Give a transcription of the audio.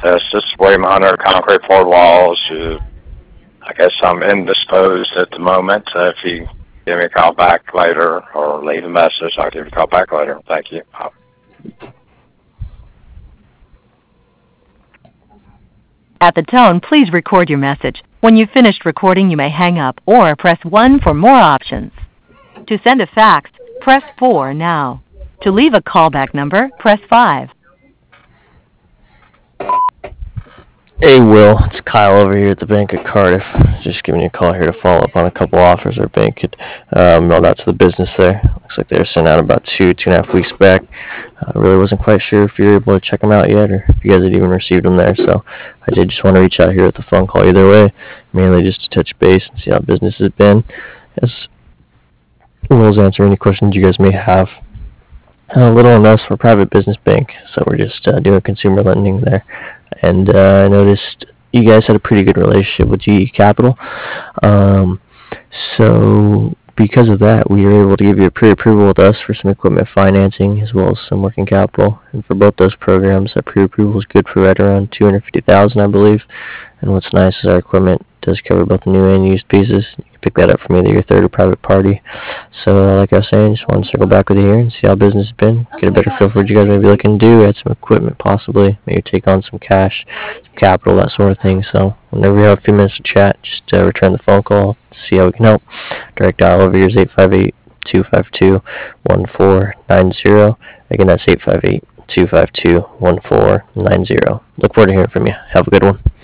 this. This is William Hunter, Concrete Floor Walls. I guess I'm indisposed at the moment. If you give me a call back later or leave a message, I'll give you a call back later. Thank you. At the tone, please record your message. When you've finished recording, you may hang up or press 1 for more options. To send a fax, press 4 now. To leave a callback number, press 5. Hey Will, it's Kyle over here at the Bank of Cardiff. Just giving you a call here to follow up on a couple offers our bank had mailed out to the business there. Looks like they were sent out about 2.5 weeks back. I really wasn't quite sure if you were able to check them out yet or if you guys had even received them there. So I did just want to reach out here with a phone call either way, mainly just to touch base and see how business has been. As well as answer any questions you guys may have. A little on us, we're a private business bank, so we're just doing consumer lending there. And I noticed you guys had a pretty good relationship with GE Capital. So because of that, we were able to give you a pre-approval with us for some equipment financing as well as some working capital. And for both those programs, that pre-approval is good for right around $250,000, I believe. And what's nice is our equipment does cover both new and used pieces. You can pick that up from either your third or private party. So like I was saying, just wanted to circle back with you here and see how business has been. Get a better feel for what you guys may be looking to do. Add some equipment possibly. Maybe take on some cash, some capital, that sort of thing. So whenever you have a few minutes to chat, just return the phone call to see how we can help. Direct dial over here is 858-252-1490. Again, that's 858-252-1490. Look forward to hearing from you. Have a good one.